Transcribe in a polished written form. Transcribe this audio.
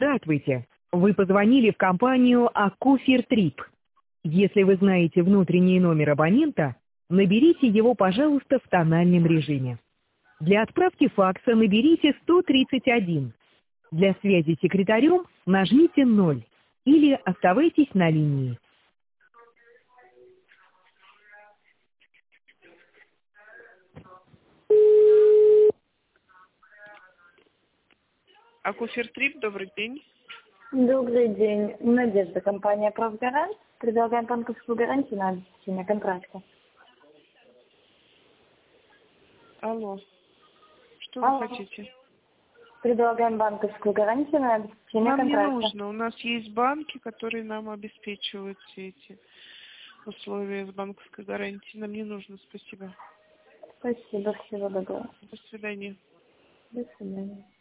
Здравствуйте. Вы позвонили в компанию Акуфер Трип. Если вы знаете внутренний номер абонента, наберите его, пожалуйста, в тональном режиме. Для отправки факса наберите 131. Для связи с секретарем нажмите 0 или оставайтесь на линии. Акуфер Трип, добрый день. Добрый день. Надежда, компания «Правгарант». Предлагаем банковскую гарантию на обеспечение контракта. Алло, что Алло. вы хотите? Предлагаем банковскую гарантию на обеспечение Нам не контракта. нужно. У нас есть банки, которые нам обеспечивают все эти условия с банковской гарантией. Нам не нужно, спасибо. Спасибо, всего доброго. До свидания. До свидания.